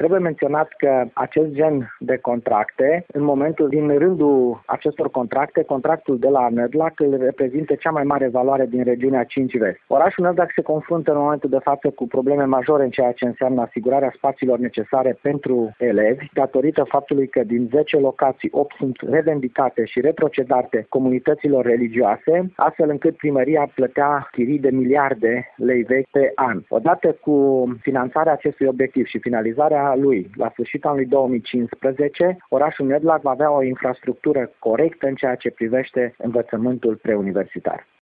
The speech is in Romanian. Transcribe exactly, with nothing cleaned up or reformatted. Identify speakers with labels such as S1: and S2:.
S1: Trebuie menționat că acest gen de contracte, în momentul din rândul acestor contracte, contractul de la Nădlac îl reprezintă cea mai mare valoare din regiunea cinci Vest. Orașul Nădlac se confruntă în momentul de față cu probleme majore în ceea ce înseamnă asigurarea spațiilor necesare pentru elevi, datorită faptului că din zece locații, opt sunt revendicate și reprocedate comunităților religioase, astfel încât primăria plătea chirii de miliarde lei vechi pe an. Odată cu finanțarea acestui obiectiv și finalizarea lui la sfârșitul anului două mii cincisprezece, orașul Nădlac va avea o infrastructură corectă în ceea ce privește învățământul preuniversitar.